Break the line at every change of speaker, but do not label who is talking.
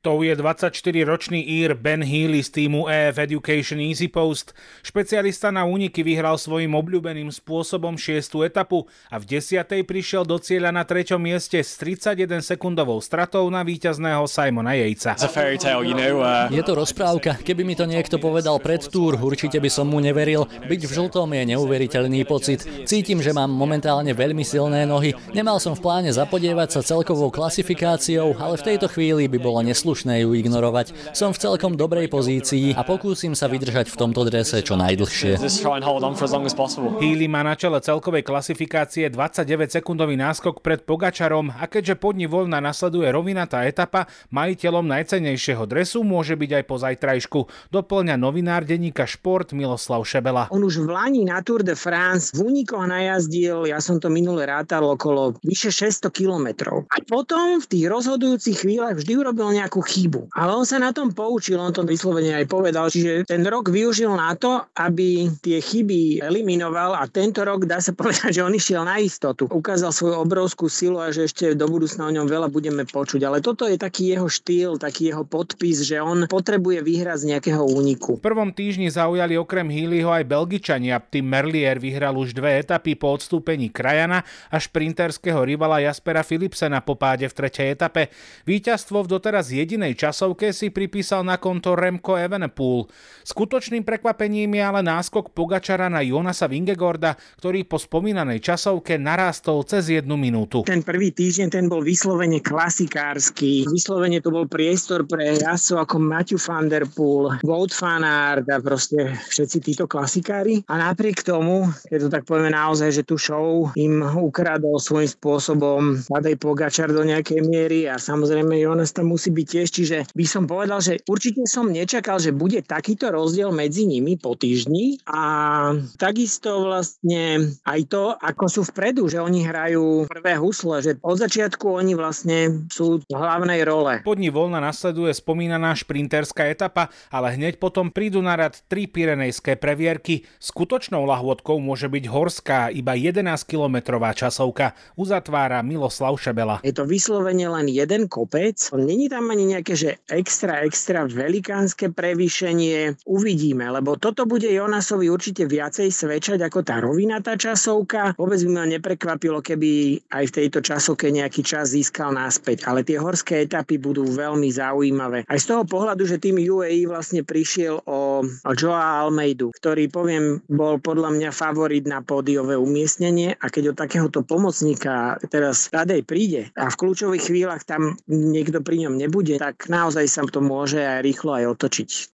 To je 24-ročný Ír Ben Healy z týmu EF Education Easy Post. Špecialista na úniky vyhral svojím obľúbeným spôsobom 6. etapu a v 10. prišiel do cieľa na 3. mieste s 31 sekundovou stratou na víťazného Simona Yatesa.
Je to rozprávka, keby mi to niekto povedal pred túr, určite by som mu neveril. Byť v žltom je neuveriteľný pocit. Cítim, že mám momentálne veľmi silné nohy. Nemal som v pláne zapodievať sa celkovou klasifikáciou, ale v tejto chvíli by bolo neslušné ju ignorovať. Som v celkom dobrej pozícii a pokúsim sa vydržať v tomto drese čo najdlhšie.
Healy má na čele celkovej klasifikácie 29-sekundový náskok pred Pogačarom a keďže pod ním voľna nasleduje rovinatá etapa, majiteľom najcennejšieho dresu môže byť aj po zajtrajšku. Doplňa novinár denníka Šport Miloslav Šebela.
On už v lani na Tour de France v únikoch najazdil, ja som to minule rátal, okolo vyše 600 kilometrov. A potom v tých rozhodujúcich chvíľach vždy urobil nejakú chybu. Ale on sa na tom poučil, on to vyslovene aj povedal, čiže ten rok využil na to, aby tie chyby eliminoval a tento rok dá sa povedať, že on išiel na istotu. Ukázal svoju obrovskú silu a že ešte do budúcna o ňom veľa budeme počuť. Ale toto je taký jeho štýl, taký jeho podpis, že on potrebuje vyhrať z nejakého úniku.
V prvom týždni zaujali okrem Healyho aj Belgičania. Tim Merlier vyhral už 2 etapy po odstúpení krajana a šprinterského rivala Jaspera Philipsena po páde v 3. etape. Víťazstvo v doteraz jedinej časovke si pripísal na konto Remco Evenepoel. Skutočným prekvapením je ale náskok Pogačara na Jonasa Vingegaarda, ktorý po spomínanej časovke narástol cez 1 minútu.
Ten prvý týždeň ten bol vyslovene klasikársky. Vyslovene to bol priestor pre jazdcov ako Matthew van der Poel, Wout van Aert a proste všetci títo klasikári. A napriek tomu, keď to tak povieme naozaj, že tú show im ukradol svojím spôsobom Tadej Pogačar do nejakej miery a samozrejme Jonas tam musí byť tiež, čiže by som povedal, že určite som nečakal, že bude takýto rozdiel medzi nimi po týždni a takisto vlastne aj to, ako sú vpredu, že oni hrajú prvé husle, že od začiatku oni vlastne sú v hlavnej role.
Pod ní voľna nasleduje spomínaná šprinterská etapa, ale hneď potom prídu na rad 3 pyrenejské previerky. Skutočnou lahôdkou môže byť horská, iba 11-kilometrová časovka. Uzatvára Miloslav Šebela.
Je to vyslovene len jeden kopec. Není tam ani nejaké, že extra velikánske prevýšenie. Uvidíme, lebo toto bude Jonasovi určite viacej svedčať ako tá rovinatá časovka. Vôbec by ma neprekvapilo, keby aj v tejto časovke nejaký čas získal naspäť. Ale tie horské etapy budú veľmi zaujímavé. Aj z toho pohľadu, že tým UAE vlastne prišiel o Joa Almeidu, ktorý, poviem, bol podľa mňa favorit na pódiové umiestnenie a keď od takéhoto pomocníka teraz Tadej príde a v kľúčových chvíľach tam niekto pri ňom nebude, tak naozaj sa to môže aj rýchlo aj otočiť.